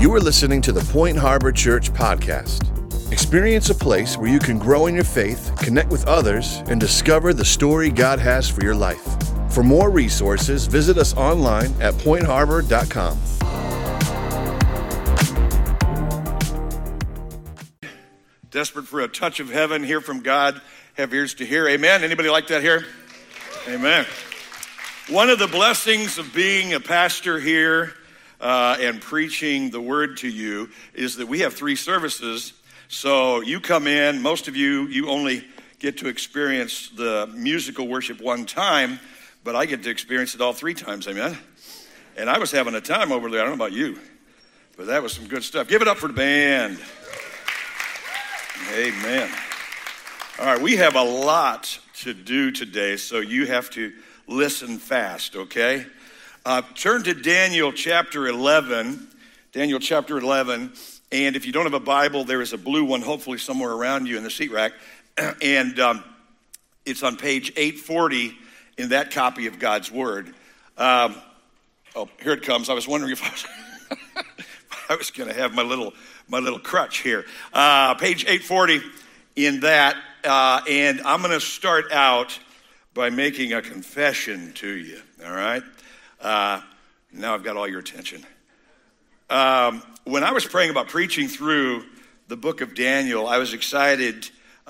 You are listening to the Point Harbor Church podcast. Experience a place where you can grow in your faith, connect with others, and discover the story God has for your life. For more resources, visit us online at pointharbor.com. Desperate for a touch of heaven, hear from God, have ears to hear. Amen. Anybody like that here? Amen. One of the blessings of being a pastor here and preaching the word to you is that we have 3 services. So you come in, most of you only get to experience the musical worship one time, but I get to experience it all 3 times, amen? And I was having a time over there, I don't know about you, but that was some good stuff. Give it up for the band. Amen. All right, we have a lot to do today, so you have to listen fast, okay? Turn to Daniel chapter 11. Daniel chapter 11. And if you don't have a Bible, there is a blue one, hopefully somewhere around you in the seat rack. And it's on page 840 in that copy of God's Word. Oh, here it comes. I was wondering if I was going to have my little crutch here. Page 840 in that. And I'm going to start out by making a confession to you, all right? Now I've got all your attention. When I was praying about preaching through the book of Daniel, I was excited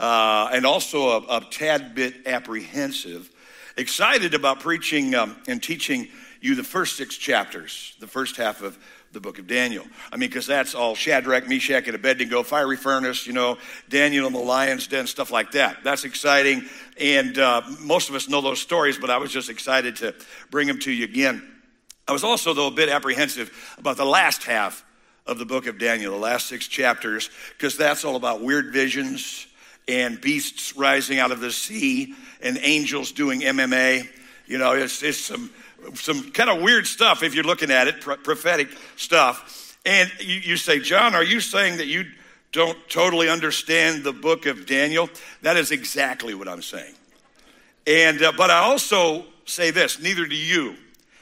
and also a tad bit apprehensive. Excited about preaching and teaching you the first 6 chapters, the first half of the book of Daniel. I mean, because that's all Shadrach, Meshach, and Abednego, fiery furnace, Daniel in the lion's den, stuff like that. That's exciting, and most of us know those stories, but I was just excited to bring them to you again. I was also, though, a bit apprehensive about the last half of the book of Daniel, the last 6 chapters, because that's all about weird visions and beasts rising out of the sea and angels doing MMA. It's some kind of weird stuff if you're looking at it, prophetic stuff. And you say, John, are you saying that you don't totally understand the book of Daniel? That is exactly what I'm saying. And but I also say this, neither do you.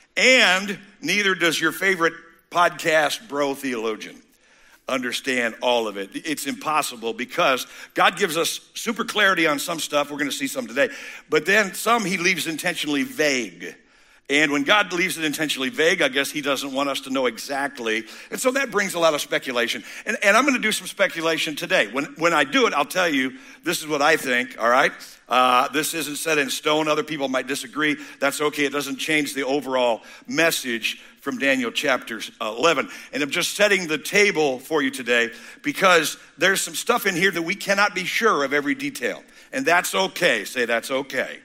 And neither does your favorite podcast bro theologian understand all of it. It's impossible because God gives us super clarity on some stuff. We're going to see some today. But then some he leaves intentionally vague. And when God leaves it intentionally vague, I guess he doesn't want us to know exactly. And so that brings a lot of speculation. And I'm going to do some speculation today. When I do it, I'll tell you, this is what I think, all right? This isn't set in stone. Other people might disagree. That's okay. It doesn't change the overall message from Daniel chapter 11. And I'm just setting the table for you today because there's some stuff in here that we cannot be sure of every detail. And that's okay. Say that's okay.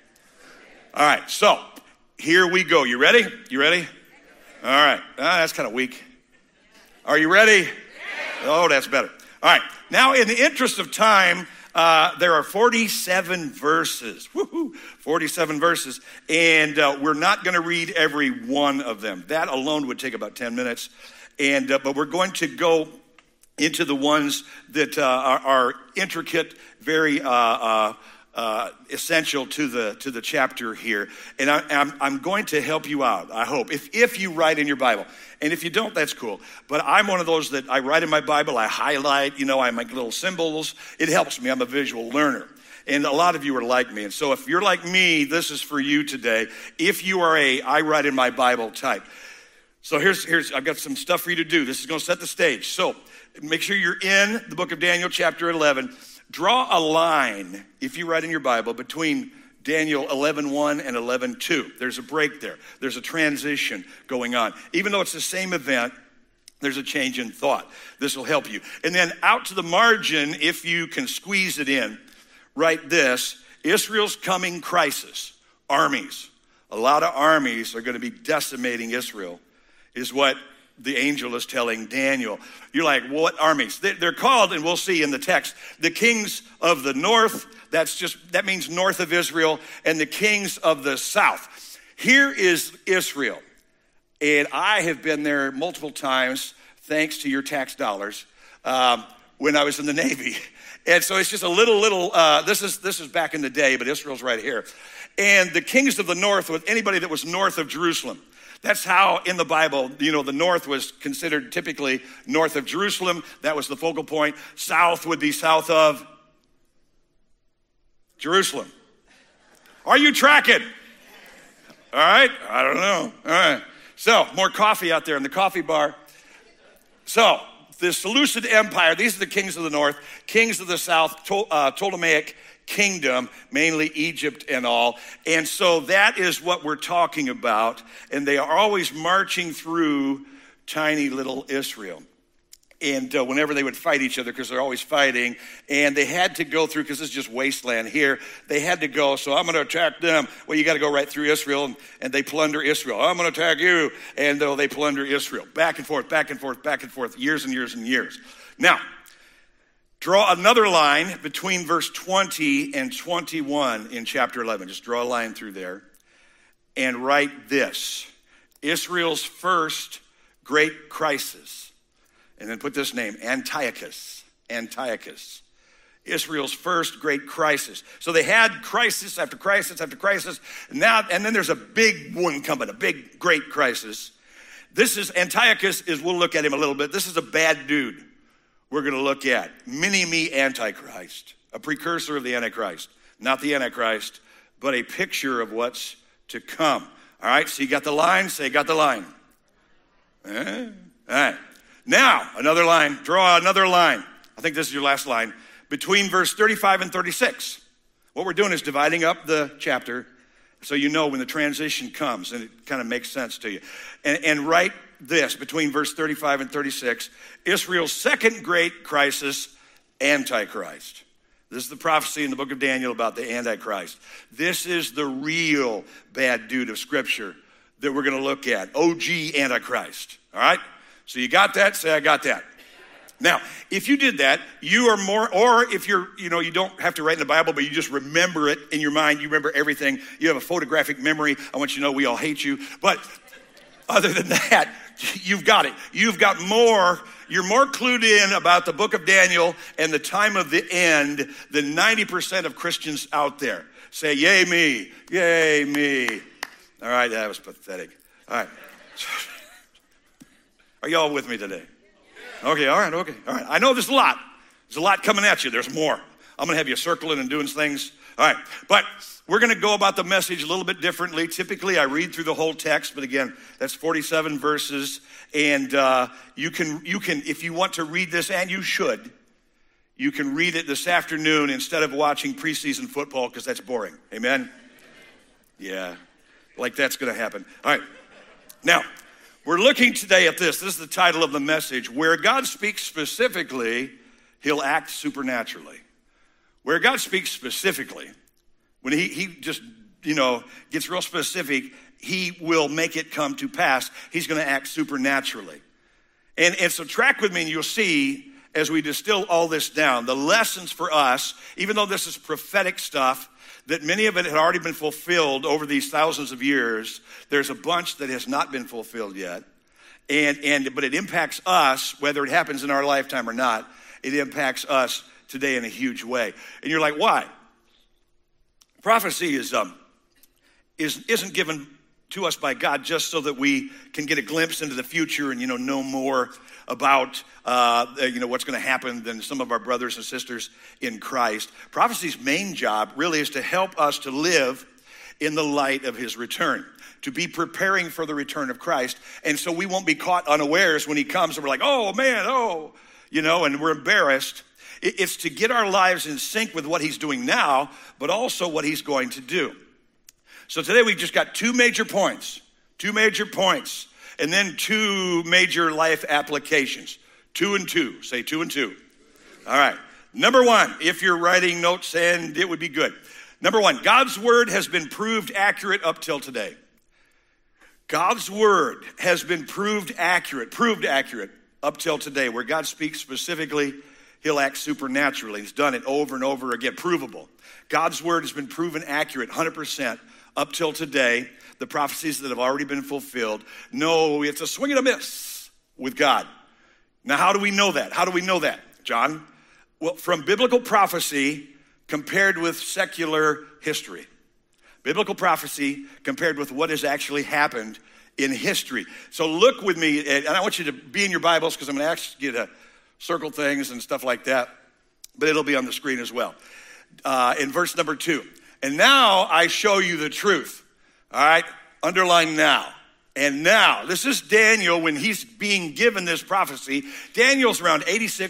All right, so here we go. You ready? You ready? All right. That's kind of weak. Are you ready? Oh, that's better. All right. Now, in the interest of time, there are 47 verses. Woo-hoo, 47 verses. And we're not going to read every one of them. That alone would take about 10 minutes. And but we're going to go into the ones that are intricate, very essential to the chapter here. And I'm going to help you out, I hope, if you write in your Bible. And if you don't, that's cool. But I'm one of those that I write in my Bible, I highlight, I make little symbols. It helps me. I'm a visual learner. And a lot of you are like me. And so if you're like me, this is for you today. If you are I write in my Bible type. So here's I've got some stuff for you to do. This is going to set the stage. So make sure you're in the book of Daniel, chapter 11. Draw a line, if you write in your Bible, between Daniel 11:1 and 11:2. There's a break there. There's a transition going on. Even though it's the same event, there's a change in thought. This will help you. And then out to the margin, if you can squeeze it in, write this: Israel's coming crisis. Armies. A lot of armies are going to be decimating Israel, is what the angel is telling Daniel. You're like, what armies? They're called, and we'll see in the text, the kings of the north. That means north of Israel, and the kings of the south. Here is Israel, and I have been there multiple times, thanks to your tax dollars, when I was in the Navy. And so it's just a little, this is back in the day, but Israel's right here. And the kings of the north was anybody that was north of Jerusalem. That's how in the Bible, the north was considered typically north of Jerusalem. That was the focal point. South would be south of Jerusalem. Are you tracking? All right, I don't know. All right. So, more coffee out there in the coffee bar. So, the Seleucid Empire, these are the kings of the north, kings of the south, Ptolemaic kingdom, mainly Egypt and all. And so that is what we're talking about. And they are always marching through tiny little Israel. And whenever they would fight each other, because they're always fighting, and they had to go through, because this is just wasteland here, they had to go, so I'm going to attack them. Well, you got to go right through Israel, and they plunder Israel. I'm going to attack you, and they plunder Israel. Back and forth, back and forth, back and forth, years and years and years. Now, draw another line between verse 20 and 21 in chapter 11. Just draw a line through there, and write this: Israel's first great crisis. And then put this name, Antiochus. Antiochus. Israel's first great crisis. So they had crisis after crisis after crisis. And then there's a big one coming, a big, great crisis. This is, Antiochus we'll look at him a little bit. This is a bad dude we're going to look at. Mini-me Antichrist, a precursor of the Antichrist. Not the Antichrist, but a picture of what's to come. All right, so you got the line? Say, got the line. All right. Now, another line, draw another line. I think this is your last line. Between verse 35 and 36. What we're doing is dividing up the chapter so you know when the transition comes and it kind of makes sense to you. And write this, between verse 35 and 36, Israel's second great crisis, Antichrist. This is the prophecy in the book of Daniel about the Antichrist. This is the real bad dude of Scripture that we're going to look at. OG Antichrist, all right? So you got that? Say, I got that. Now, if you did that, you are more, or if you're, you don't have to write in the Bible, but you just remember it in your mind, you remember everything, you have a photographic memory, I want you to know we all hate you. But other than that, you've got it. You're more clued in about the book of Daniel and the time of the end than 90% of Christians out there. Say, yay me, yay me. All right, that was pathetic. All right. Are y'all with me today? Okay, all right. I know there's a lot. There's a lot coming at you. There's more. I'm going to have you circling and doing things. All right, but we're going to go about the message a little bit differently. Typically, I read through the whole text, but again, that's 47 verses. And you can, if you want to read this, and you should, you can read it this afternoon instead of watching preseason football, because that's boring. Amen? Yeah, like that's going to happen. All right, now, we're looking today at this. This is the title of the message. Where God speaks specifically, he'll act supernaturally. Where God speaks specifically, when he just, gets real specific, he will make it come to pass. He's going to act supernaturally. And so track with me and you'll see as we distill all this down, the lessons for us, even though this is prophetic stuff, that many of it had already been fulfilled over these thousands of years. There's a bunch that has not been fulfilled yet. But it impacts us, whether it happens in our lifetime or not, it impacts us today in a huge way. And you're like, why? Prophecy isn't given to us by God just so that we can get a glimpse into the future and, know more about, what's going to happen than some of our brothers and sisters in Christ. Prophecy's main job really is to help us to live in the light of his return, to be preparing for the return of Christ. And so we won't be caught unawares when he comes and we're like, oh man, and we're embarrassed. It's to get our lives in sync with what he's doing now, but also what he's going to do. So today we've just got two major points, and then two major life applications. 2 and 2. Say 2 and 2. All right. Number one, if you're writing notes, and it would be good. Number one, God's word has been proved accurate up till today. God's word has been proved accurate up till today. Where God speaks specifically, he'll act supernaturally. He's done it over and over again, provable. God's word has been proven accurate 100% up till today. The prophecies that have already been fulfilled. No, it's a swing and a miss with God. Now, how do we know that? John? Well, from biblical prophecy compared with secular history. Biblical prophecy compared with what has actually happened in history. So look with me, and I want you to be in your Bibles because I'm going to ask you to circle things and stuff like that, but it'll be on the screen as well. In verse number 2, and now I show you the truth. All right, underline now. And now, this is Daniel when he's being given this prophecy. Daniel's around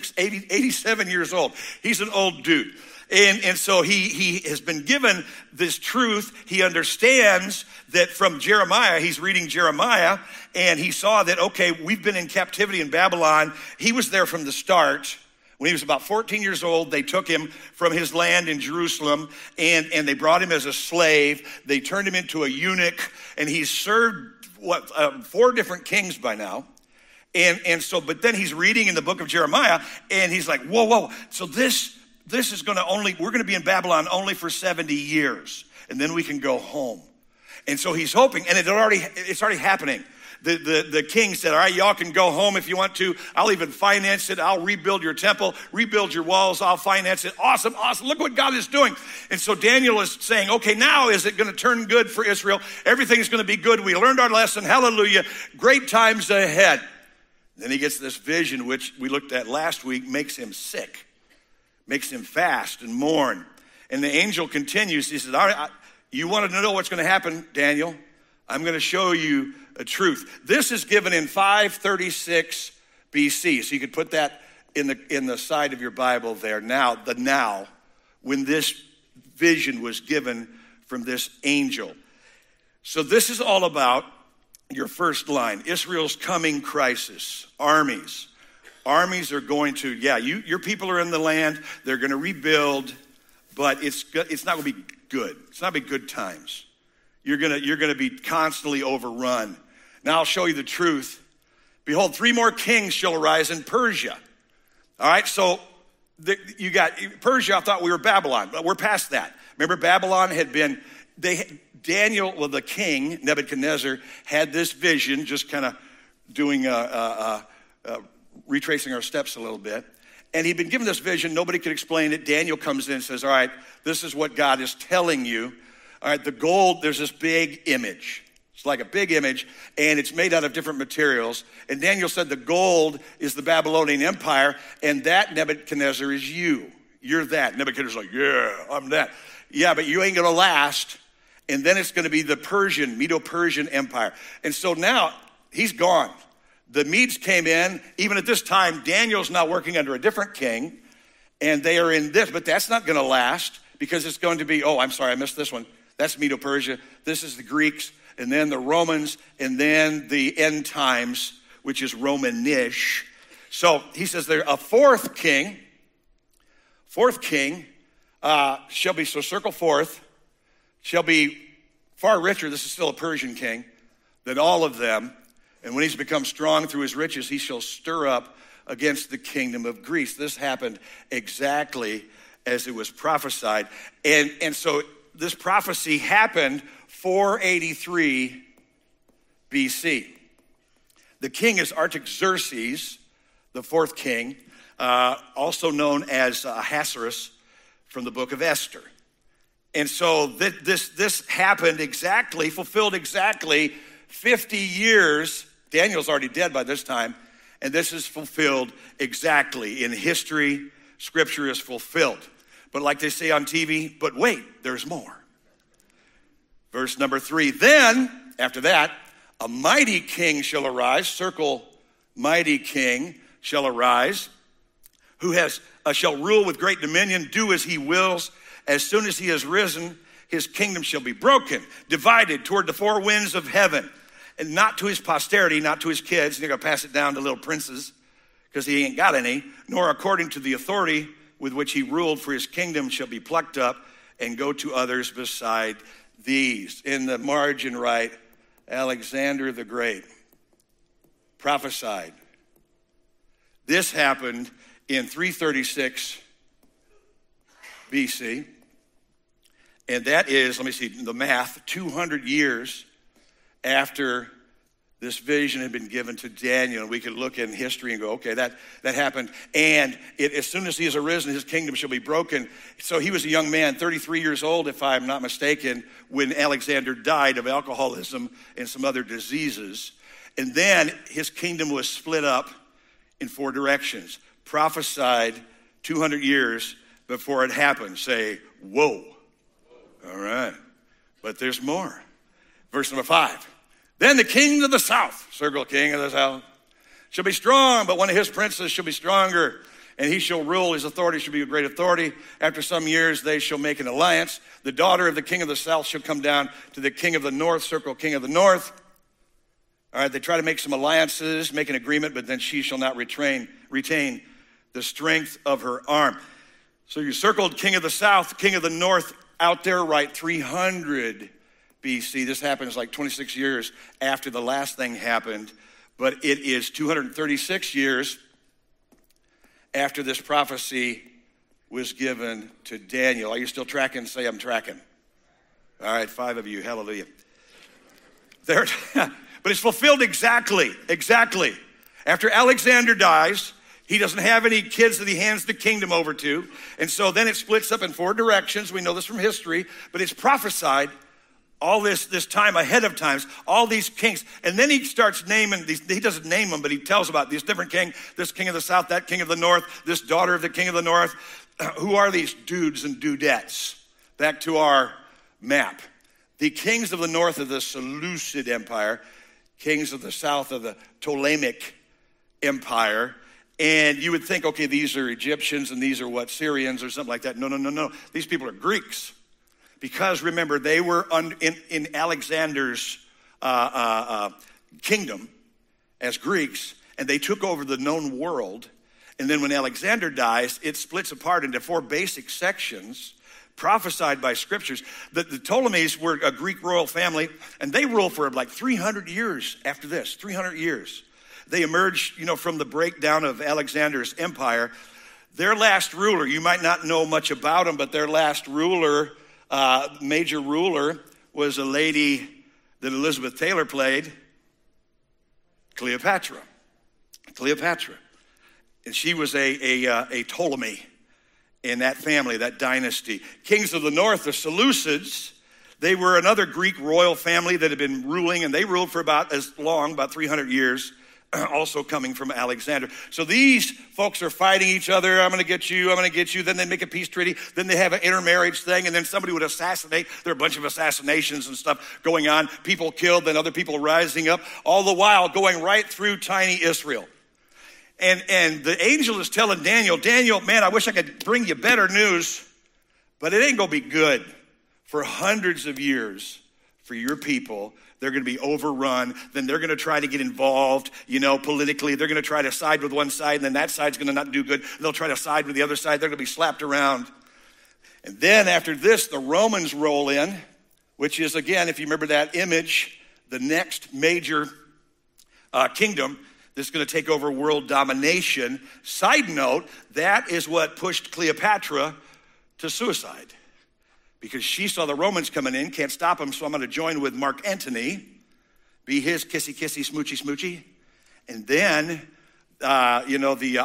87 years old. He's an old dude. And so he has been given this truth. He understands that from Jeremiah, he's reading Jeremiah, and he saw that, okay, we've been in captivity in Babylon. He was there from the start. When he was about 14 years old, they took him from his land in Jerusalem, and they brought him as a slave. They turned him into a eunuch, and he's served 4 different kings by now. And so, but then he's reading in the book of Jeremiah, and he's like, whoa. So this is going to we're going to be in Babylon only for 70 years, and then we can go home. And so he's hoping, and it's already happening. The king said, all right, y'all can go home if you want to. I'll even finance it. I'll rebuild your temple, rebuild your walls. I'll finance it. Awesome. Look what God is doing. And so Daniel is saying, okay, now is it going to turn good for Israel? Everything's going to be good. We learned our lesson. Hallelujah. Great times ahead. Then he gets this vision, which we looked at last week, makes him sick, makes him fast and mourn. And the angel continues. He says, all right, you want to know what's going to happen, Daniel? I'm going to show you a truth. This is given in 536 BC. So you could put that in the side of your Bible there. Now, when this vision was given from this angel. So this is all about your first line, Israel's coming crisis. Armies are going to, your people are in the land. They're going to rebuild, but it's not going to be good. It's not going to be good times. You're going to be constantly overrun. Now I'll show you the truth. Behold, 3 more kings shall arise in Persia. All right, so you got Persia. I thought we were Babylon, but we're past that. Remember, Babylon had been, the king, Nebuchadnezzar, had this vision, just kind of doing, retracing our steps a little bit. And he'd been given this vision. Nobody could explain it. Daniel comes in and says, all right, this is what God is telling you. All right, the gold, there's this big image. It's like a big image, and it's made out of different materials. And Daniel said the gold is the Babylonian Empire, and that, Nebuchadnezzar, is you. You're that. Nebuchadnezzar's like, yeah, I'm that. Yeah, but you ain't going to last. And then it's going to be the Medo-Persian Empire. And so now he's gone. The Medes came in. Even at this time, Daniel's now working under a different king, and they are in this, but that's not going to last because it's going to be, oh, I'm sorry, I missed this one. That's Medo-Persia. This is the Greeks, and then the Romans, and then the end times, which is Romanish. So he says there, a fourth king shall be, so circle fourth, shall be far richer, this is still a Persian king, than all of them. And when he's become strong through his riches, he shall stir up against the kingdom of Greece. This happened exactly as it was prophesied. And so this prophecy happened 483 BC. The king is Artaxerxes, the fourth king, also known as Ahasuerus from the book of Esther. And so this happened exactly, fulfilled exactly 50 years. Daniel's already dead by this time. And this is fulfilled exactly in history. Scripture is fulfilled. But like they say on TV, but wait, there's more. Verse number 3, then, after that, a mighty king shall arise, circle mighty king shall arise, who shall rule with great dominion, do as he wills. As soon as he has risen, his kingdom shall be broken, divided toward the 4 winds of heaven, and not to his posterity, not to his kids. They're going to pass it down to little princes because he ain't got any, nor according to the authority with which he ruled, for his kingdom shall be plucked up and go to others beside these. In the margin right, Alexander the Great prophesied. This happened in 336 BC. And that is, let me see the math, 200 years after this vision had been given to Daniel, and we could look in history and go, okay, that happened. And as soon as he has arisen, his kingdom shall be broken. So he was a young man, 33 years old, if I'm not mistaken, when Alexander died of alcoholism and some other diseases. And then his kingdom was split up in 4 directions, prophesied 200 years before it happened. Say, whoa. All right. But there's more. Verse number 5. Then the king of the south, circle king of the south, shall be strong, but one of his princes shall be stronger, and he shall rule. His authority shall be a great authority. After some years, they shall make an alliance. The daughter of the king of the south shall come down to the king of the north, circle king of the north. All right, they try to make some alliances, make an agreement, but then she shall not retain the strength of her arm. So you circled king of the south, king of the north out there, right, 300 BC. This happens like 26 years after the last thing happened, but it is 236 years after this prophecy was given to Daniel. Are you still tracking? Say, I'm tracking. All right, 5 of you, hallelujah. There, but it's fulfilled exactly. After Alexander dies, he doesn't have any kids that he hands the kingdom over to, and so then it splits up in 4 directions. We know this from history, but it's prophesied all this time ahead of times, all these kings. And then he starts naming these. He doesn't name them, but he tells about these different kings, this king of the south, that king of the north, this daughter of the king of the north. Who are these dudes and dudettes? Back to our map. The kings of the north of the Seleucid Empire, kings of the south of the Ptolemaic Empire. And you would think, okay, these are Egyptians and these are what, Syrians or something like that. No. These people are Greeks. Because remember, they were in Alexander's kingdom as Greeks, and they took over the known world. And then when Alexander dies, it splits apart into 4 basic sections prophesied by scriptures. The Ptolemies were a Greek royal family, and they ruled for like 300 years after this, 300 years. They emerged, from the breakdown of Alexander's empire. Their last ruler, you might not know much about him, but their last ruler, major ruler, was a lady that Elizabeth Taylor played, Cleopatra. And she was a Ptolemy in that family, that dynasty. Kings of the north, the Seleucids, they were another Greek royal family that had been ruling, and they ruled for about 300 years, also coming from Alexander. So these folks are fighting each other. I'm going to get you. Then they make a peace treaty. Then they have an intermarriage thing, and then somebody would assassinate. There are a bunch of assassinations and stuff going on. People killed, then other people rising up, all the while going right through tiny Israel. And the angel is telling Daniel, man, I wish I could bring you better news, but it ain't going to be good for hundreds of years for your people. They're going to be overrun. Then they're going to try to get involved, politically. They're going to try to side with one side, and then that side's going to not do good. They'll try to side with the other side. They're going to be slapped around. And then after this, the Romans roll in, which is, again, if you remember that image, the next major kingdom that's going to take over world domination. Side note, that is what pushed Cleopatra to suicide. Because she saw the Romans coming in, can't stop them, so I'm going to join with Mark Antony, be his kissy, smoochy. And then, the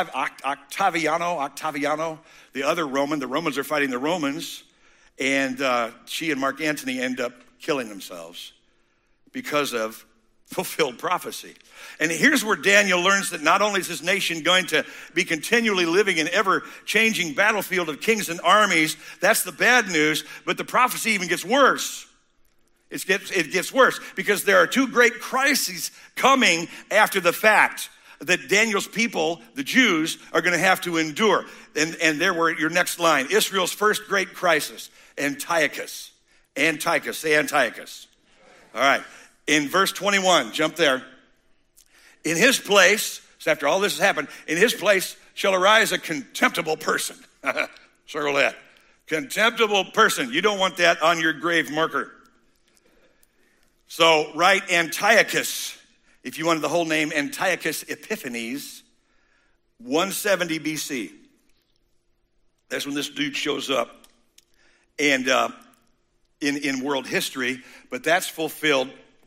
Octaviano, the other Roman, the Romans are fighting the Romans, and she and Mark Antony end up killing themselves because of fulfilled prophecy. And here's where Daniel learns that not only is his nation going to be continually living in ever-changing battlefield of kings and armies, that's the bad news, but the prophecy even gets worse. It gets worse because there are 2 great crises coming after the fact that Daniel's people, the Jews, are going to have to endure. And there were your next line, Israel's first great crisis, Antiochus. Say Antiochus. All right. In verse 21, jump there. In his place, so after all this has happened, in his place shall arise a contemptible person. Circle that. Contemptible person. You don't want that on your grave marker. So write Antiochus. If you wanted the whole name, Antiochus Epiphanes, 170 BC. That's when this dude shows up. And in world history, but that's fulfilled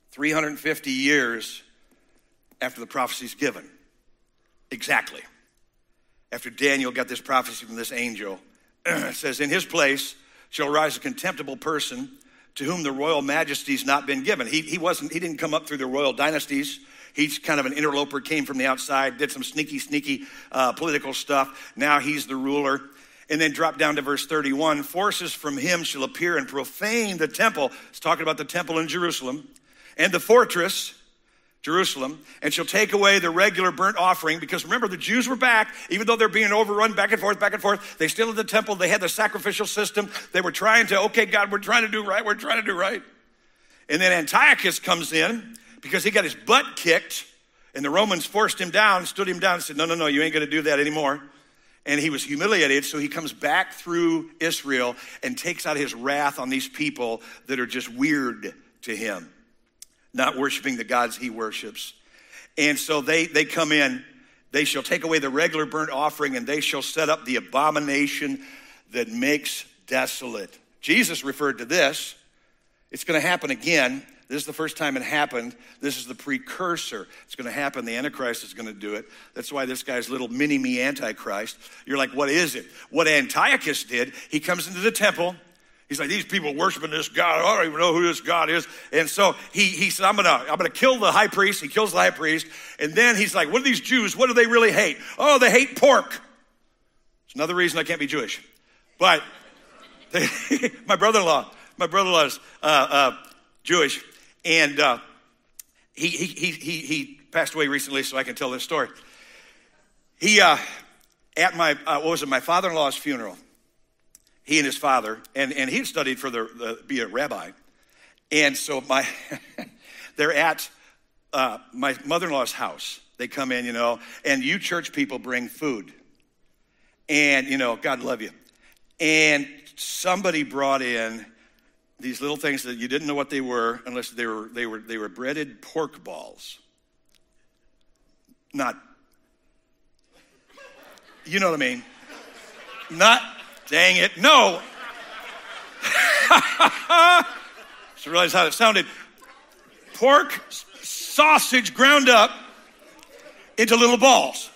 350 years after the prophecy's given. Exactly. After Daniel got this prophecy from this angel, it says, in his place shall rise a contemptible person to whom the royal majesty's not been given. He didn't come up through the royal dynasties. He's kind of an interloper, came from the outside, did some sneaky political stuff. Now he's the ruler. And then drop down to verse 31. Forces from him shall appear and profane the temple. It's talking about the temple in Jerusalem. And the fortress, Jerusalem, and shall take away the regular burnt offering. Because remember, the Jews were back, even though they're being overrun back and forth. They still had the temple. They had the sacrificial system. They were trying to, okay, God, we're trying to do right. And then Antiochus comes in because he got his butt kicked, and the Romans forced him down, stood him down, and said, no, you ain't going to do that anymore. And he was humiliated, so he comes back through Israel and takes out his wrath on these people that are just weird to him, not worshiping the gods he worships. And so they come in. They shall take away the regular burnt offering, and they shall set up the abomination that makes desolate. Jesus referred to this. It's going to happen again. This is the first time it happened. This is the precursor. It's going to happen. The Antichrist is going to do it. That's why this guy's little mini-me Antichrist. You're like, what is it? What Antiochus did, he comes into the temple. He's like, these people worshiping this God. I don't even know who this God is. And so he said, I'm gonna kill the high priest. He kills the high priest. And then he's like, what are these Jews? What do they really hate? Oh, they hate pork. It's another reason I can't be Jewish. But my brother-in-law is Jewish. And he passed away recently, so I can tell this story. He, at my father-in-law's funeral, he and his father, and he had studied for be a rabbi. And so they're at my mother-in-law's house. They come in, and you church people bring food. And, God love you. And somebody brought in these little things that you didn't know what they were unless they were breaded pork balls. Not, you know what I mean? Not, dang it, no. Just realized how it sounded. Pork sausage ground up into little balls.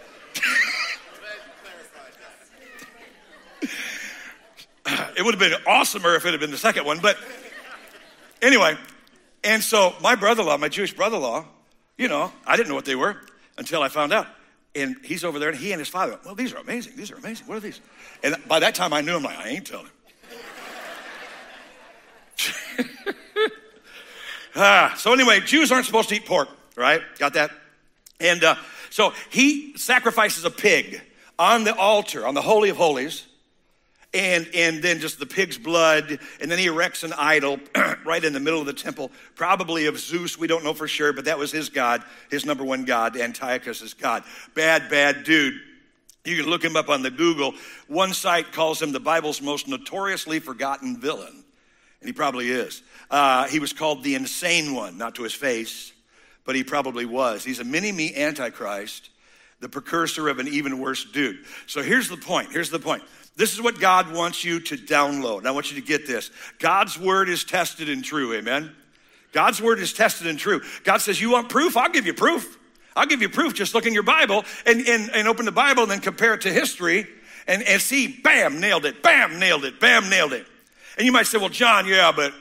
It would have been awesomer if it had been the second one, but anyway. And so my brother-in-law, my Jewish brother-in-law, I didn't know what they were until I found out. And he's over there, and he and his father, well, these are amazing. What are these? And by that time I knew, I'm like, I ain't telling him. So anyway, Jews aren't supposed to eat pork, right? Got that? And so he sacrifices a pig on the altar, on the Holy of Holies. And then just the pig's blood, and then he erects an idol right in the middle of the temple, probably of Zeus. We don't know for sure, but that was his god, his number one god, Antiochus' god. Bad dude. You can look him up on the Google. One site calls him the Bible's most notoriously forgotten villain, and he probably is. He was called the insane one, not to his face, but he probably was. He's a mini-me Antichrist, the precursor of an even worse dude. So here's the point. This is what God wants you to download. And I want you to get this. God's word is tested and true, amen? God's word is tested and true. God says, you want proof? I'll give you proof. Just look in your Bible and open the Bible and then compare it to history and see, bam, nailed it, bam, nailed it, bam, nailed it. And you might say, well, John, yeah, but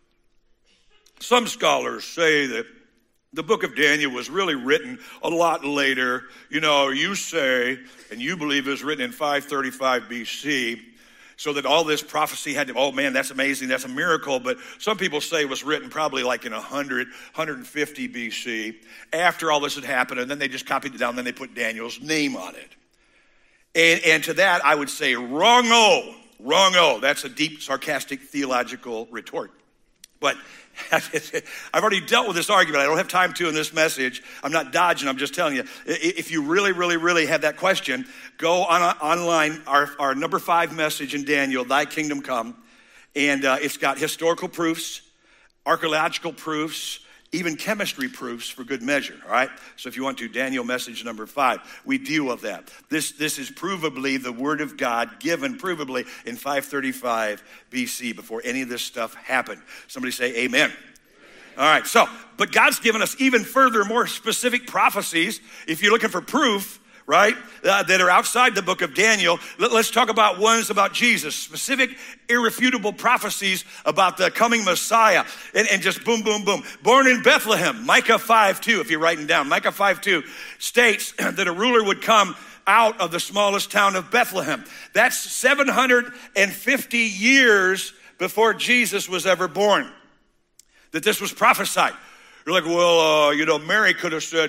some scholars say that the book of Daniel was really written a lot later. You say, and you believe it was written in 535 BC, so that all this prophecy had to, oh man, that's amazing, that's a miracle. But some people say it was written probably like in 100, 150 BC, after all this had happened, and then they just copied it down, and then they put Daniel's name on it. And to that, I would say, wrong-o. That's a deep, sarcastic, theological retort. But I've already dealt with this argument. I don't have time to in this message. I'm not dodging. I'm just telling you. If you really have that question, go online, our number 5 message in Daniel, Thy Kingdom Come. And it's got historical proofs, archaeological proofs, even chemistry proofs for good measure, all right? So if you want to, Daniel message number 5, we deal with that. This is provably the word of God given provably in 535 BC before any of this stuff happened. Somebody say amen. All right, so But God's given us even further, more specific prophecies. If you're looking for proof, right, that are outside the book of Daniel, let's talk about ones about Jesus, specific, irrefutable prophecies about the coming Messiah, and just boom, boom, boom. Born in Bethlehem, Micah 5:2, if you're writing down. Micah 5:2 states that a ruler would come out of the smallest town of Bethlehem. That's 750 years before Jesus was ever born, that this was prophesied. You're like, well, Mary could have said,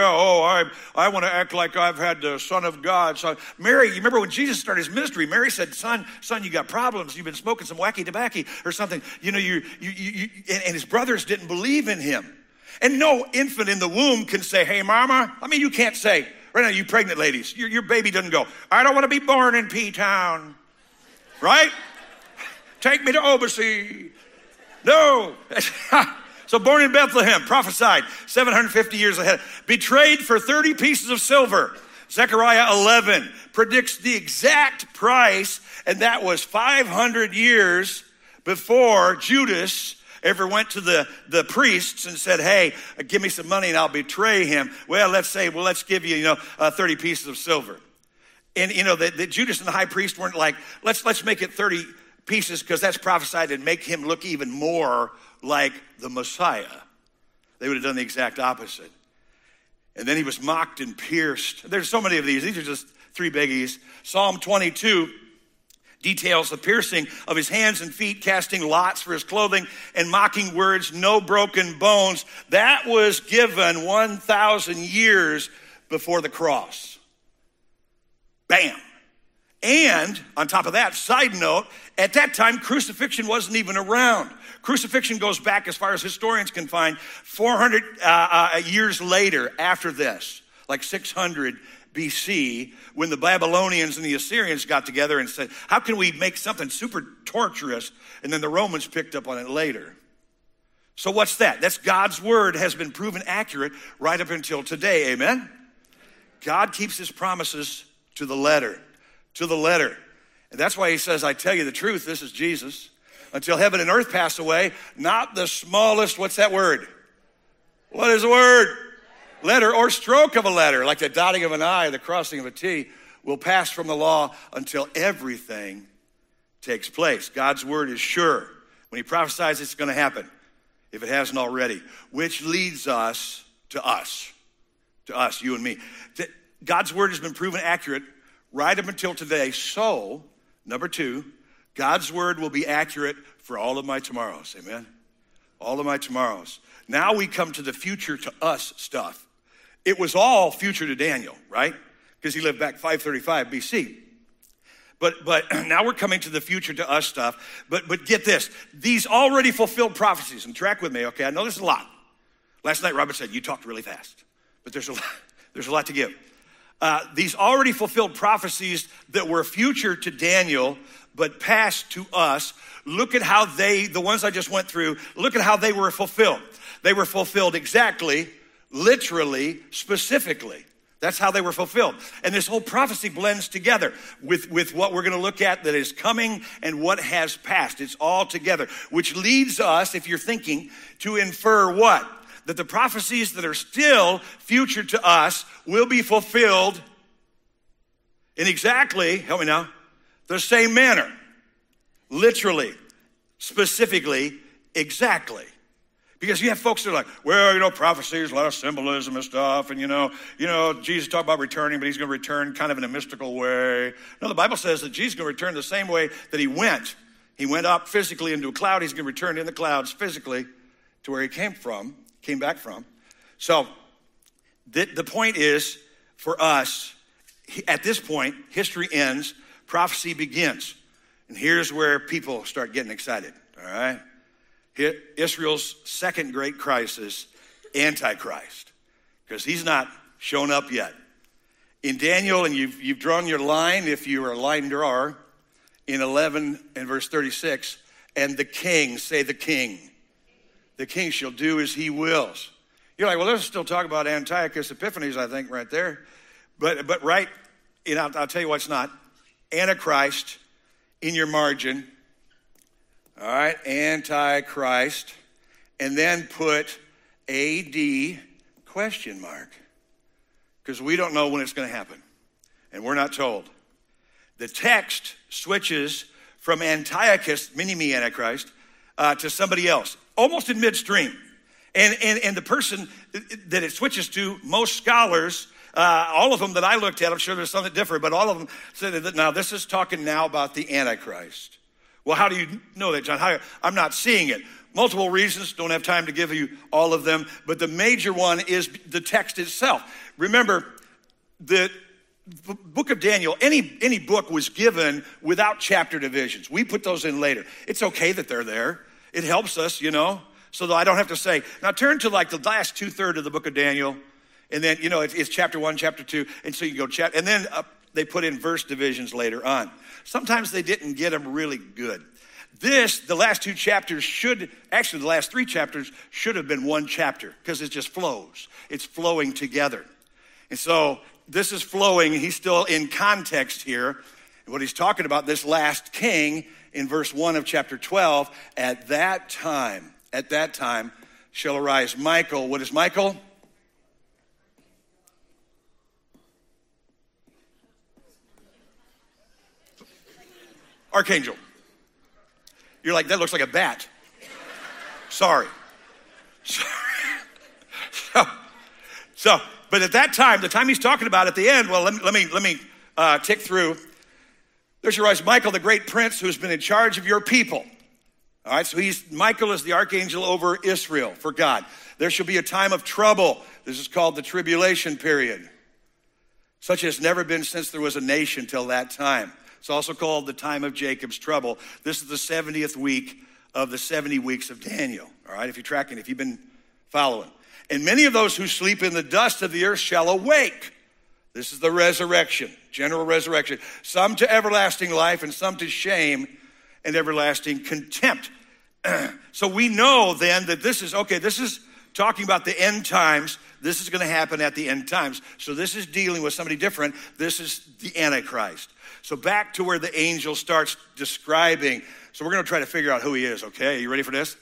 I want to act like I've had the Son of God. So Mary, you remember when Jesus started his ministry, Mary said, son, you got problems. You've been smoking some wacky tobacco or something. And his brothers didn't believe in him. And no infant in the womb can say, hey, mama. I mean, you can't say, right now, you pregnant ladies, your baby doesn't go, I don't want to be born in P-Town, right? Take me to Obacy. No. So born in Bethlehem, prophesied 750 years ahead. Betrayed for 30 pieces of silver. Zechariah 11 predicts the exact price, and that was 500 years before Judas ever went to the priests and said, hey, give me some money and I'll betray him. Well, let's give you, 30 pieces of silver. And, the Judas and the high priest weren't like, let's make it 30 pieces because that's prophesied and make him look even more like the Messiah. They would have done the exact opposite. And then he was mocked and pierced. There's so many of these. These are just three biggies. Psalm 22 details the piercing of his hands and feet, casting lots for his clothing, and mocking words, no broken bones. That was given 1,000 years before the cross. Bam. And on top of that, side note, at that time, crucifixion wasn't even around. Crucifixion goes back, as far as historians can find, 400 years later after this, like 600 BC, when the Babylonians and the Assyrians got together and said, how can we make something super torturous? And then the Romans picked up on it later. So what's that? That's God's word has been proven accurate right up until today, amen? God keeps his promises to the letter. To the letter. And that's why he says, I tell you the truth, this is Jesus. Until heaven and earth pass away, not the smallest, what's that word? What is the word? Letter or stroke of a letter, like the dotting of an I, the crossing of a T, will pass from the law until everything takes place. God's word is sure. When he prophesies, it's going to happen, if it hasn't already, which leads us, you and me. God's word has been proven accurate right up until today. So, number two, God's word will be accurate for all of my tomorrows. Amen? All of my tomorrows. Now we come to the future to us stuff. It was all future to Daniel, right? Because he lived back 535 BC. But now we're coming to the future to us stuff. But get this. These already fulfilled prophecies, and track with me, okay? I know there's a lot. Last night, Robert said, you talked really fast. But there's a lot to give. These already fulfilled prophecies that were future to Daniel, but past to us, look at how the ones I just went through, look at how they were fulfilled. They were fulfilled exactly, literally, specifically. That's how they were fulfilled. And this whole prophecy blends together with what we're going to look at that is coming and what has passed. It's all together, which leads us, if you're thinking, to infer what? That the prophecies that are still future to us will be fulfilled in exactly, help me now, the same manner. Literally, specifically, exactly. Because you have folks that are like, well, prophecies, a lot of symbolism and stuff, and Jesus talked about returning, but he's going to return kind of in a mystical way. No, the Bible says that Jesus is going to return the same way that he went. He went up physically into a cloud. He's going to return in the clouds physically to where he came back from. So the point is, for us, at this point, history ends, prophecy begins. And here's where people start getting excited, all right? Israel's second great crisis, Antichrist, because he's not shown up yet. In Daniel, and you've drawn your line, if you are a line drawer, in 11 and verse 36, and the king, say the king shall do as he wills. You're like, well, let's still talk about Antiochus Epiphanes, I think, right there. But right, I'll tell you what's not. Antichrist in your margin. All right, Antichrist. And then put AD question mark. Because we don't know when it's going to happen. And we're not told. The text switches from Antiochus, mini-me Antichrist, to somebody else, almost in midstream. And the person that it switches to, most scholars, all of them that I looked at, I'm sure there's something different, but all of them said that now this is talking now about the Antichrist. Well, how do you know that, John? I'm not seeing it. Multiple reasons, don't have time to give you all of them, but the major one is the text itself. Remember, the book of Daniel, any book was given without chapter divisions. We put those in later. It's okay that they're there. It helps us, so that I don't have to say, now turn to like the last 2/3 of the book of Daniel, and then, it's chapter 1, chapter 2, and so you go chapter, and then they put in verse divisions later on. Sometimes they didn't get them really good. The last 2 chapters the last 3 chapters should have been one chapter because it just flows. It's flowing together. And so this is flowing. He's still in context here. And what he's talking about, this last king in verse 1 of chapter 12, at that time shall arise Michael. What is Michael? Archangel. You're like, that looks like a bat. Sorry. But at that time, the time he's talking about at the end, well, let me tick through. There shall rise Michael, the great prince, who has been in charge of your people. All right, so Michael is the archangel over Israel for God. There shall be a time of trouble. This is called the tribulation period. Such as never been since there was a nation till that time. It's also called the time of Jacob's trouble. This is the 70th week of the 70 weeks of Daniel. All right, if you're tracking, if you've been following. And many of those who sleep in the dust of the earth shall awake. This is the resurrection, general resurrection. Some to everlasting life and some to shame and everlasting contempt. So we know then that this is talking about the end times. This is going to happen at the end times. So this is dealing with somebody different. This is the Antichrist. So back to where the angel starts describing. So we're going to try to figure out who he is, okay? Are you ready for this?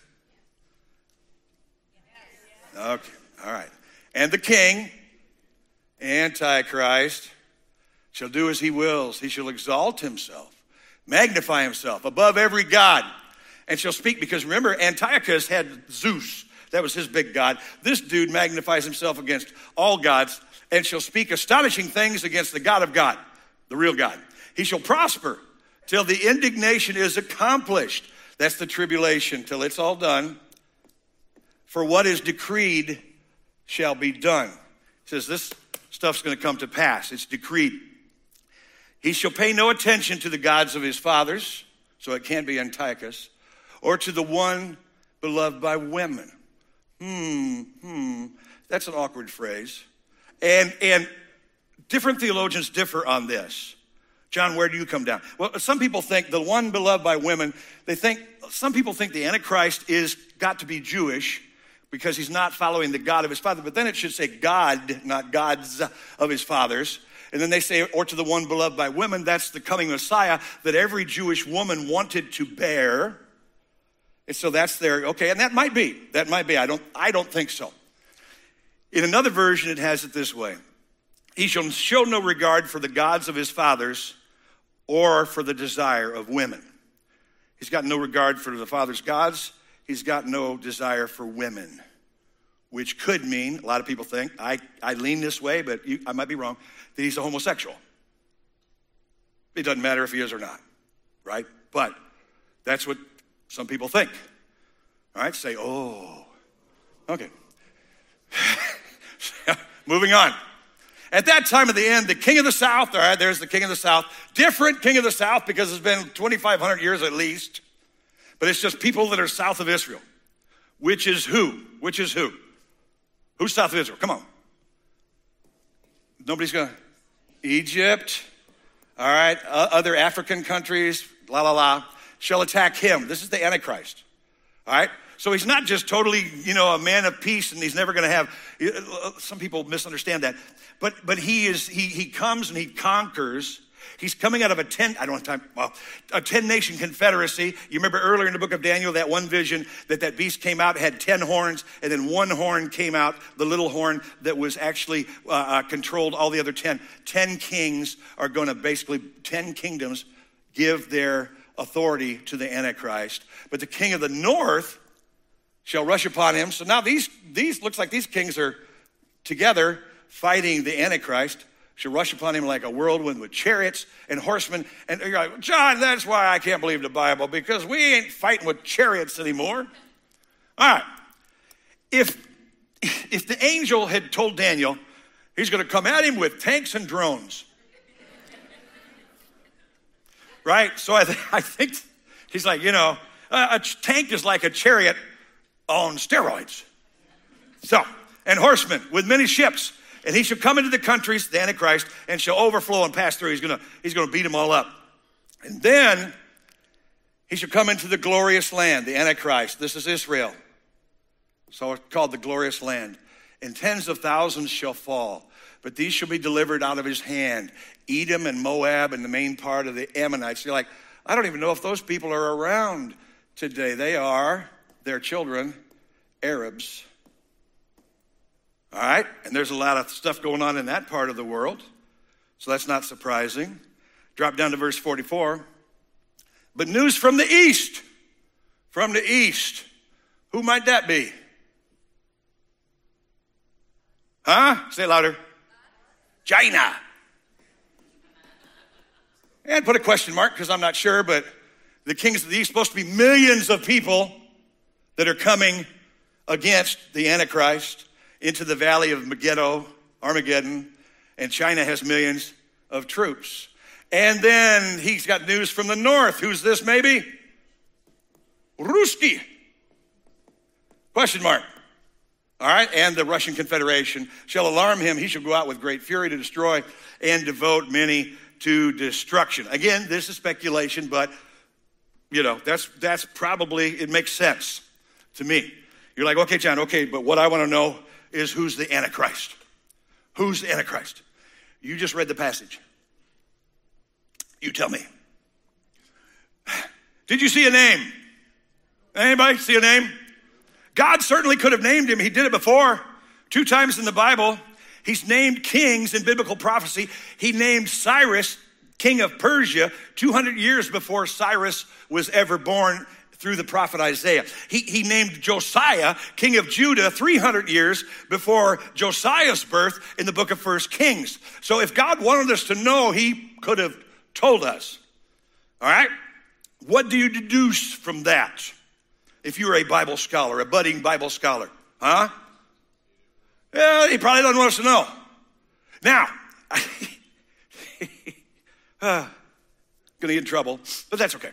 Okay, all right. And the king, Antichrist, shall do as he wills. He shall exalt himself, magnify himself above every god, and shall speak. Because remember, Antiochus had Zeus. That was his big god. This dude magnifies himself against all gods and shall speak astonishing things against the God of God, the real God. He shall prosper till the indignation is accomplished. That's the tribulation, till it's all done. For what is decreed shall be done. It says this stuff's going to come to pass. It's decreed. He shall pay no attention to the gods of his fathers, so it can't be Antiochus, or to the one beloved by women. That's an awkward phrase. And different theologians differ on this. John, where do you come down? Well, some people think the one beloved by women, some people think the Antichrist is got to be Jewish because he's not following the God of his father. But then it should say God, not gods of his fathers. And then they say, or to the one beloved by women, that's the coming Messiah that every Jewish woman wanted to bear. And so that's their, okay, and that might be. I don't think so. In another version, it has it this way. He shall show no regard for the gods of his fathers or for the desire of women. He's got no regard for the father's gods. He's got no desire for women, which could mean, a lot of people think, I lean this way, but I might be wrong, that he's a homosexual. It doesn't matter if he is or not, right? But that's what some people think. All right, say, oh, okay. Moving on. At that time of the end, the king of the south, all right, there's the king of the south, different king of the south because it's been 2,500 years at least, but it's just people that are south of Israel. Which is who? Who's south of Israel? Come on. Nobody's going to. Egypt, all right, other African countries, shall attack him. This is the Antichrist, all right? So he's not just totally, a man of peace and he's never going to have, some people misunderstand that. But he comes and he conquers He's coming out of a 10-nation confederacy. You remember earlier in the book of Daniel, that one vision that beast came out, had 10 horns, and then one horn came out, the little horn that was actually controlled all the other 10. 10 kings are going to basically, 10 kingdoms give their authority to the Antichrist. But the king of the north shall rush upon him. So now these looks like these kings are together fighting the Antichrist. Shall rush upon him like a whirlwind with chariots and horsemen. And you're like, John, that's why I can't believe the Bible, because we ain't fighting with chariots anymore. All right. If the angel had told Daniel he's going to come at him with tanks and drones, right? So I think he's like, a tank is like a chariot on steroids. So, and horsemen with many ships. And he shall come into the countries, the Antichrist, and shall overflow and pass through. He's gonna beat them all up. And then he shall come into the glorious land, the Antichrist. This is Israel. So it's called the glorious land. And tens of thousands shall fall, but these shall be delivered out of his hand. Edom and Moab and the main part of the Ammonites. You're like, I don't even know if those people are around today. They are, their children, Arabs. All right, and there's a lot of stuff going on in that part of the world, so that's not surprising. Drop down to verse 44. But news from the east. From the east. Who might that be? Huh? Say it louder. China. And put a question mark, because I'm not sure, but the kings of the east, supposed to be millions of people that are coming against the Antichrist into the valley of Armageddon, and China has millions of troops. And then he's got news from the north. Who's this maybe? Ruski. Question mark. All right, and the Russian Confederation shall alarm him. He shall go out with great fury to destroy and devote many to destruction. Again, this is speculation, but that's probably, it makes sense to me. You're like, okay, John, okay, but what I want to know is who's the Antichrist? Who's the Antichrist? You just read the passage. You tell me. Did you see a name? Anybody see a name? God certainly could have named him. He did it before. 2 times in the Bible. He's named kings in biblical prophecy. He named Cyrus, king of Persia, 200 years before Cyrus was ever born, through the prophet Isaiah. He named Josiah, king of Judah, 300 years before Josiah's birth in the book of 1 Kings. So if God wanted us to know, he could have told us. All right? What do you deduce from that? If you're a Bible scholar, a budding Bible scholar, huh? Yeah, he probably doesn't want us to know. Now, gonna get in trouble, but that's okay.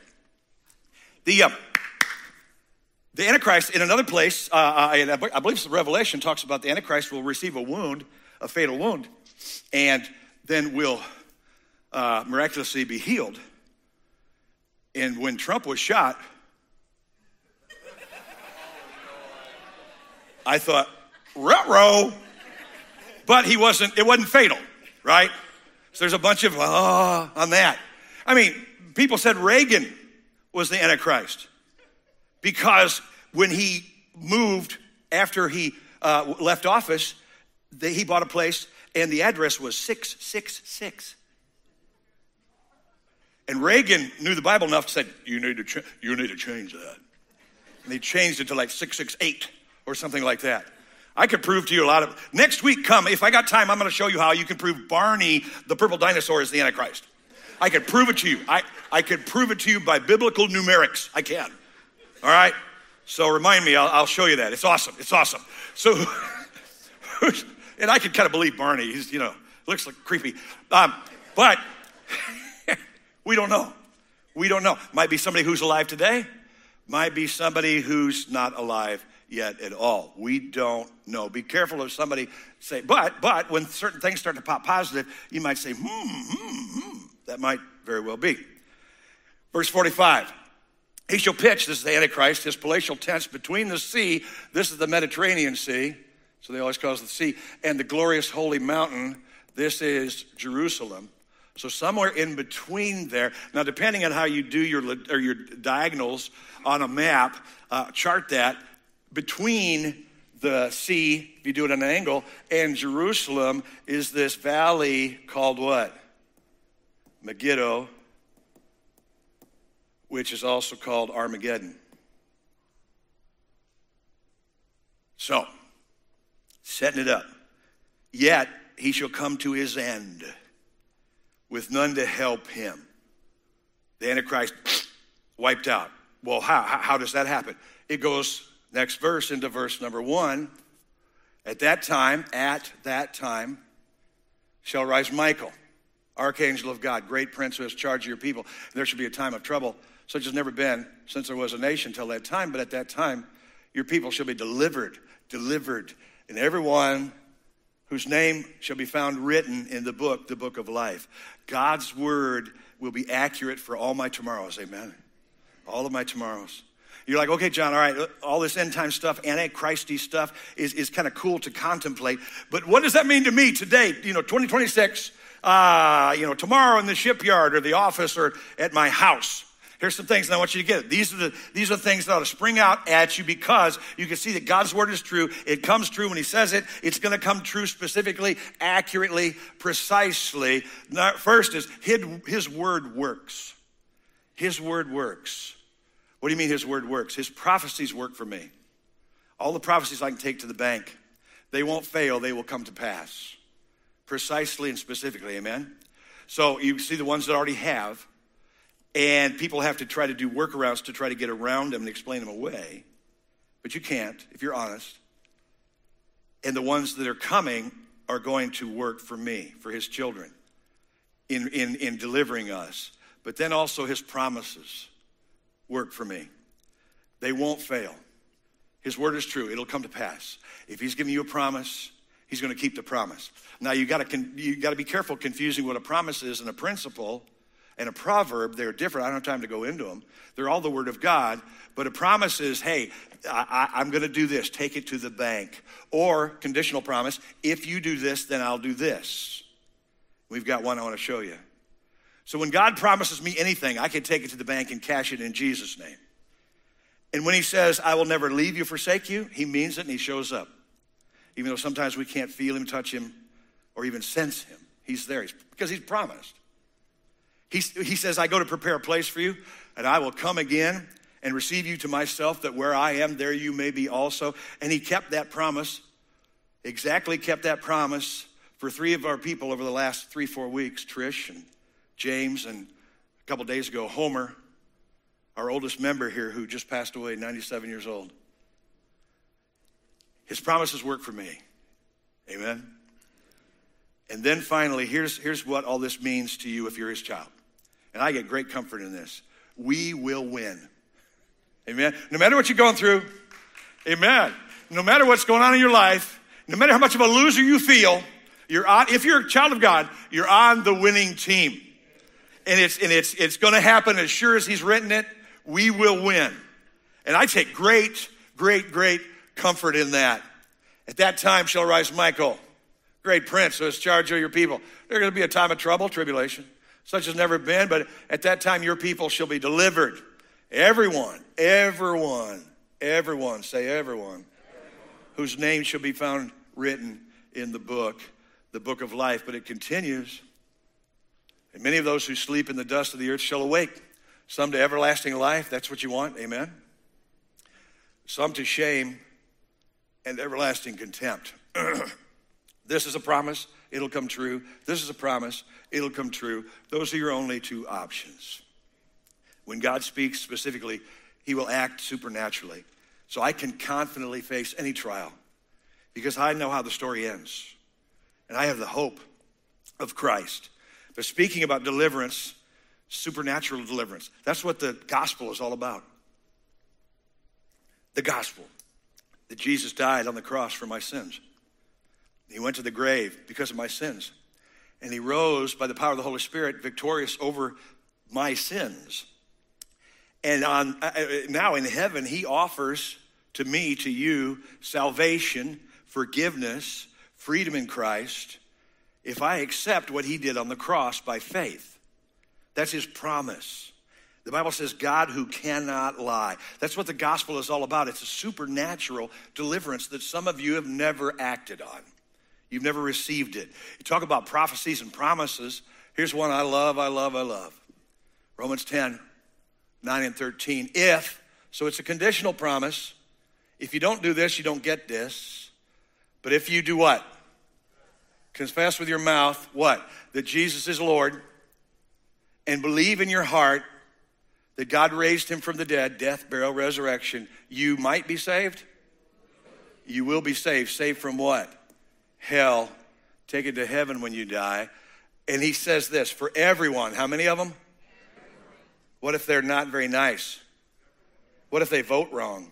The Antichrist, in another place, I believe the Revelation talks about the Antichrist will receive a wound, a fatal wound, and then will miraculously be healed. And when Trump was shot, I thought, ruh-roh, but it wasn't fatal, right? So there's a bunch of on that. I mean, people said Reagan was the Antichrist, because when he moved after he left office, he bought a place and the address was 666. And Reagan knew the Bible enough to say, you need to change that. And they changed it to like 668 or something like that. I could prove to you next week if I got time, I'm going to show you how you can prove Barney, the purple dinosaur, is the Antichrist. I could prove it to you. I could prove it to you by biblical numerics. I can. All right? So remind me, I'll show you that. It's awesome. It's awesome. So, and I could kind of believe Barney. He's, looks like creepy. But we don't know. We don't know. Might be somebody who's alive today. Might be somebody who's not alive yet at all. We don't know. Be careful if somebody say, but when certain things start to pop positive, you might say, That might very well be. Verse 45. He shall pitch, this is the Antichrist, his palatial tents between the sea. This is the Mediterranean Sea. So they always call it the sea. And the glorious holy mountain. This is Jerusalem. So somewhere in between there. Now, depending on how you do your diagonals on a map, chart that, between the sea, if you do it at an angle, and Jerusalem is this valley called what? Megiddo, which is also called Armageddon. So, setting it up. Yet he shall come to his end with none to help him. The Antichrist wiped out. Well, how does that happen? It goes, next verse, into verse number 1. At that time shall rise Michael, archangel of God, great prince who has charge of your people. And there shall be a time of trouble, such as never been since there was a nation till that time. But at that time, your people shall be delivered, and everyone whose name shall be found written in the book of life. God's word will be accurate for all my tomorrows, amen? All of my tomorrows. You're like, okay, John, all right, all this end time stuff, Antichrist-y stuff is kind of cool to contemplate, but what does that mean to me today, 2026, tomorrow in the shipyard or the office or at my house? Here's some things, and I want you to get it. These are the things that ought to spring out at you because you can see that God's word is true. It comes true when he says it. It's going to come true specifically, accurately, precisely. Now, first is his word works. His word works. What do you mean his word works? His prophecies work for me. All the prophecies I can take to the bank, they won't fail. They will come to pass. Precisely and specifically, amen? So you see the ones that already have. And people have to try to do workarounds to try to get around them and explain them away. But you can't, if you're honest. And the ones that are coming are going to work for me, for his children, in delivering us. But then also his promises work for me. They won't fail. His word is true. It'll come to pass. If he's giving you a promise, he's going to keep the promise. Now, you got to be careful confusing what a promise is and a principle. And a proverb, they're different. I don't have time to go into them. They're all the word of God. But a promise is, hey, I'm going to do this. Take it to the bank. Or conditional promise, if you do this, then I'll do this. We've got one I want to show you. So when God promises me anything, I can take it to the bank and cash it in Jesus' name. And when he says, I will never leave you, forsake you, he means it and he shows up. Even though sometimes we can't feel him, touch him, or even sense him. He's there because he's promised. He says, I go to prepare a place for you, and I will come again and receive you to myself, that where I am, there you may be also. And he kept that promise, exactly kept that promise for 3 of our people over the last 3-4 weeks, Trish and James, and a couple days ago, Homer, our oldest member here who just passed away, 97 years old. His promises work for me. Amen. And then finally, here's what all this means to you if you're his child. And I get great comfort in this. We will win. Amen. No matter what you're going through, amen. No matter what's going on in your life, no matter how much of a loser you feel, if you're a child of God, you're on the winning team. And it's going to happen as sure as he's written it. We will win. And I take great, great, great comfort in that. At that time shall rise Michael, great prince who has charge of your people. There's going to be a time of trouble, tribulation, such as never been, but at that time your people shall be delivered. Everyone, say everyone, whose name shall be found written in the book of life. But it continues. And many of those who sleep in the dust of the earth shall awake. Some to everlasting life. That's what you want. Amen. Some to shame and everlasting contempt. This is a promise. It'll come true. This is a promise. It'll come true. Those are your only 2 options. When God speaks specifically, he will act supernaturally. So I can confidently face any trial because I know how the story ends. And I have the hope of Christ. But speaking about deliverance, supernatural deliverance, that's what the gospel is all about. The gospel, that Jesus died on the cross for my sins. He went to the grave because of my sins. And he rose by the power of the Holy Spirit, victorious over my sins. And now in heaven, he offers to me, to you, salvation, forgiveness, freedom in Christ. if I accept what he did on the cross by faith. That's his promise. The Bible says God who cannot lie. That's what the gospel is all about. It's a supernatural deliverance that some of you have never acted on. You've never received it. You talk about prophecies and promises. Here's one I love. Romans 10, 9 and 13. So it's a conditional promise. If you don't do this, you don't get this. But if you do what? Confess with your mouth, what? That Jesus is Lord, and believe in your heart that God raised him from the dead, death, burial, resurrection, you might be saved. You will be saved. Saved from what? Hell. Taken to heaven when you die. And he says this, for everyone. How many of them? What if they're not very nice? What if they vote wrong?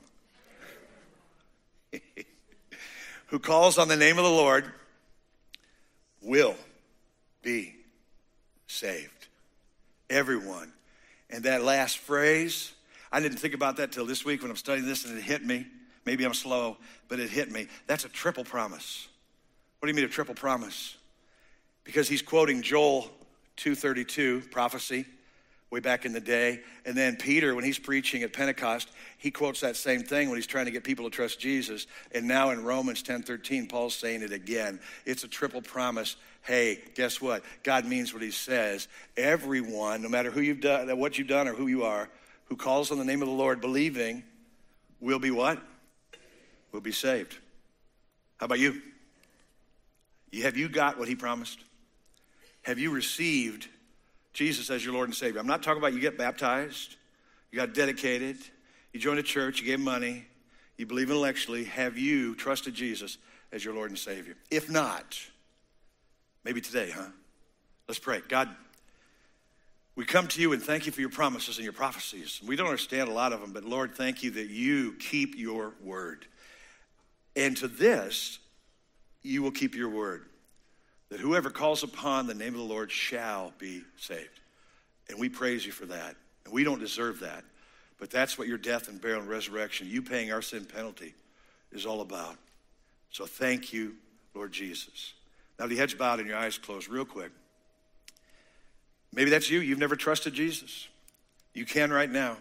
Who calls on the name of the Lord will be saved. Everyone. And that last phrase, I didn't think about that till this week when I'm studying this, and it hit me. Maybe I'm slow, but it hit me. That's a triple promise. What do you mean a triple promise? Because he's quoting Joel 2:32, prophecy, way back in the day. And then Peter, when he's preaching at Pentecost, he quotes that same thing when he's trying to get people to trust Jesus. And now in Romans 10:13, Paul's saying it again. It's a triple promise. Hey, guess what? God means what he says. Everyone, no matter who you've done, what you've done or who you are, who calls on the name of the Lord believing, will be what? Will be saved. How about you? Have you got what he promised? Have you received Jesus as your Lord and Savior? I'm not talking about you get baptized, you got dedicated, you joined a church, you gave money, you believe intellectually. Have you trusted Jesus as your Lord and Savior? If not, maybe today, huh? Let's pray. God, we come to you and thank you for your promises and your prophecies. We don't understand a lot of them, but Lord, thank you that you keep your word. And to this, you will keep your word, that whoever calls upon the name of the Lord shall be saved. And we praise you for that. And we don't deserve that. But that's what your death and burial and resurrection, you paying our sin penalty, is all about. So thank you, Lord Jesus. Now, the heads bowed and your eyes closed real quick. Maybe that's you. You've never trusted Jesus. You can right now.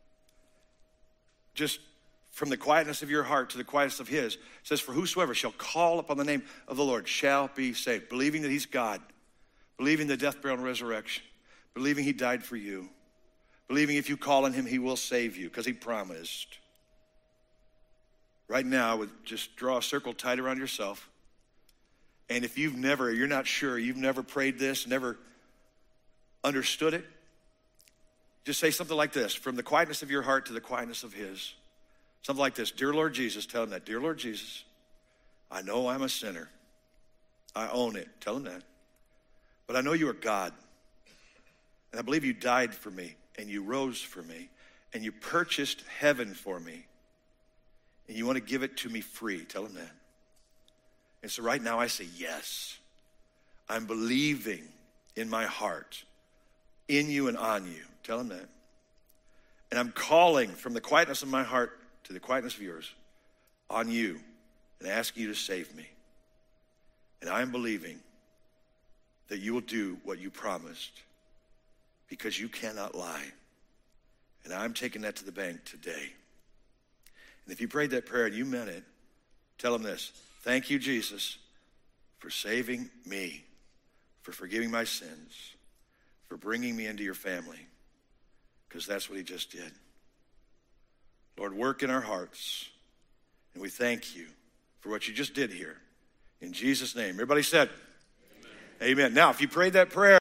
Just from the quietness of your heart to the quietness of his. It says, for whosoever shall call upon the name of the Lord shall be saved. Believing that he's God. Believing the death, burial, and resurrection. Believing he died for you. Believing if you call on him, he will save you because he promised. Right now, just draw a circle tight around yourself. And if you're not sure, you've never prayed this, never understood it, just say something like this, from the quietness of your heart to the quietness of his. Something like this, dear Lord Jesus, tell him that. Dear Lord Jesus, I know I'm a sinner. I own it. Tell him that. But I know you are God. And I believe you died for me, and you rose for me, and you purchased heaven for me, and you want to give it to me free. Tell him that. And so right now I say yes. I'm believing in my heart, in you and on you. Tell him that. And I'm calling from the quietness of my heart to the quietness of yours on you and asking you to save me. And I'm believing that you will do what you promised because you cannot lie. And I'm taking that to the bank today. And if you prayed that prayer and you meant it, tell him this. Thank you, Jesus, for saving me, for forgiving my sins, for bringing me into your family, because that's what he just did. Lord, work in our hearts, and we thank you for what you just did here. In Jesus' name. Everybody said, amen. Now, if you prayed that prayer,